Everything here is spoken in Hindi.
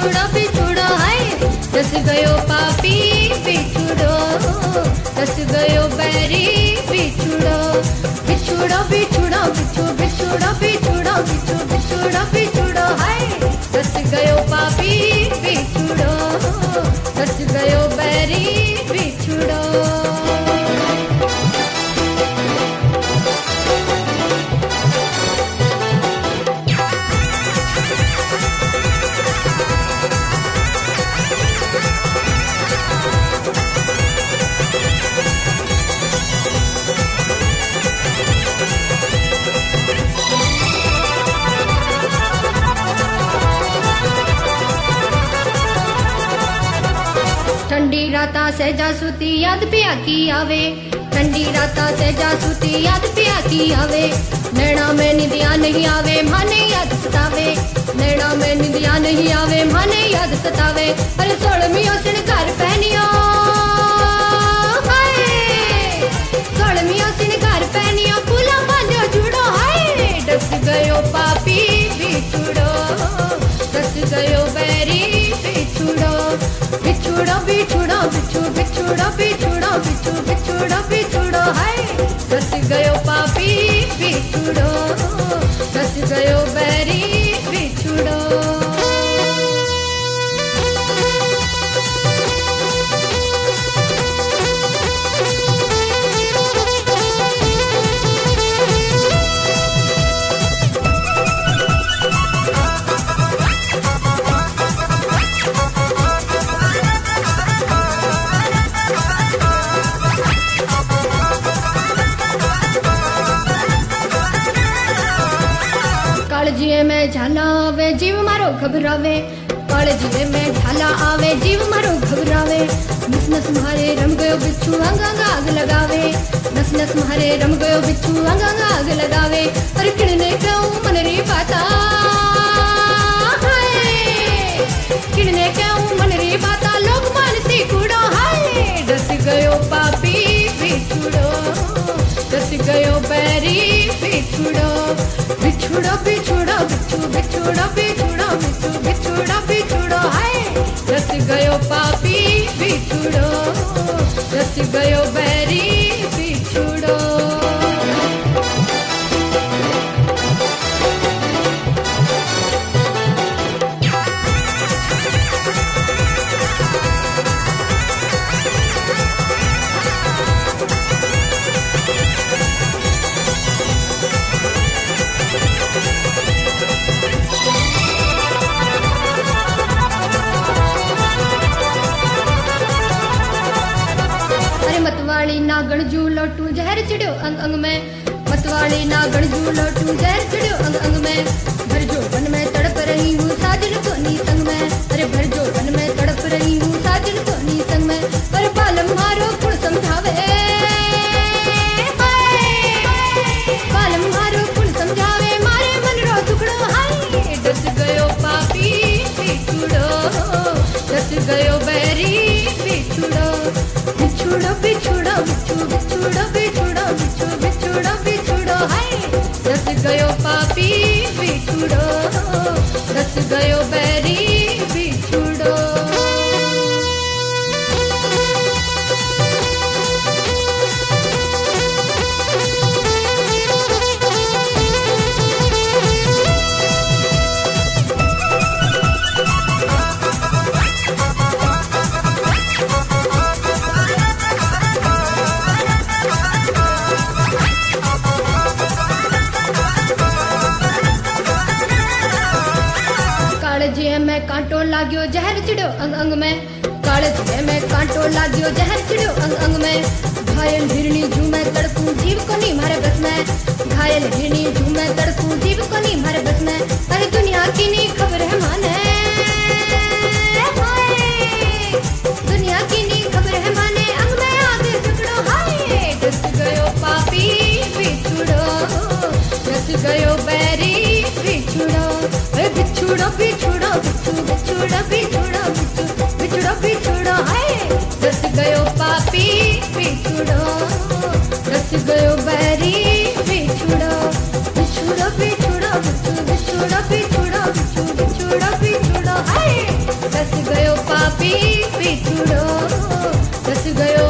बिछुड़ा बिछुड़ा हाय दस गयो पापी बिछुड़ो दस गयो बैरी बिछुड़ो बिछुड़ा बिछुड़ा बिछू बिछुड़ा बिछुड़ा बिछू बिछुड़ा बिछुड़ा हाय दस गयो पापी बिछुड़ो दस गयो बैरी बिछुड़ो। ठंडी राता से जासूती याद पिया की आवे ठंडी राता से जासूती याद पिया की आवे नैना में निदिया नहीं आवे माने याद सतावे नैना में निदिया नहीं आवे माने याद सतावे अरे सोलमियों सिनकार पहनियो हाय सोलमियों सिनकार पहनियो फूला बांधो जुड़ो हाय दस गयो पापी बिछुड़ो दस गयो बैरी बिछुड़ो बिछुड़ा बिछुड़ा बिछू बिछुड़ा बिछुड़ा बिछू बिछुड़ा बिछुड़ा हाय दस गयो पापी बिछुड़ो दस गयो बैरी बिछुड़ो। कालजिए में झाला आवे जीव मारो घबरावे कालजिए में झाला आवे जीव मारो घबरावे नस नस मारे रम गयो बिच्छू अंग अंग आग लगावे नस नस मारे रम गयो बिच्छू अंग अंग आग लगावे अरे किड़ने क्यों मनरी पाता हाय किड़ने क्यों मनरी पाता लोग मानसी कूड़ो हाय दस गयो पापी बिछुड़ो दस गयो बैरी बिछुड़ो बिछुड़ा बिछुड़ा बिछू बिछुड़ा बिछुड़ा बिछू बिछुड़ा बिछुड़ा हाय दस गयो पापी बिछुड़ो दस गयो बैरी बिछुड़ो। मतवाली नागण झूलो टू जहर चिड़ियो अंग अंग में मतवाली नागण झूलो टू जहर चिड़ियो अंग अंग में भर जो वन में तड़प रही हूँ साजन को नी संग में अरे भर जो वन में तड़प रही हूँ साजन को नी संग में पर पालम मारो कुण समझावे पालम मारो कुण समझावे मारे मन रो टुकड़ो हाय दस गयो पापी बिछुड़ो दस गयो बैरी बिछुड़ो बिछुड़ा बिछुड़ा बिछू बिछुड़ा बिछुड़ा बिछू बिछुड़ा बिछुड़ा हाय दस गयो पापी बिछुड़ो दस गयो बैरी बिछुड़ो। कालजिए में कांटो लाग्यो जहर चिड़ियो अंग अंग में कालजिए में कांटो लाग्यो जहर चिड़ियो अंग अंग में घायल हिरणी झूमे तड़कू जीव को नहीं मारे बस में घायल हिरणी झूमे तड़कू जीव को नहीं मारे बस में अरे दुनिया की नहीं खबर है माने दुनिया की नहीं खबर है माने अंग में आगे टुकड़ो हाय दस गयो पापी बिछुड़ो दस गयो बैरी बिछुड़ो बिछुड़ा बिछुड़ा बिछू बिछुड़ा बिछुड़ा बिछू बिछुड़ा बिछुड़ा हाय दस गयो पापी बिछुड़ो दस गयो बैरी बिछुड़ो बिछुड़ा बिछुड़ा बिछू बिछुड़ा बिछुड़ा बिछू बिछुड़ा बिछुड़ा हाय पापी बिछुड़ो, रस गयो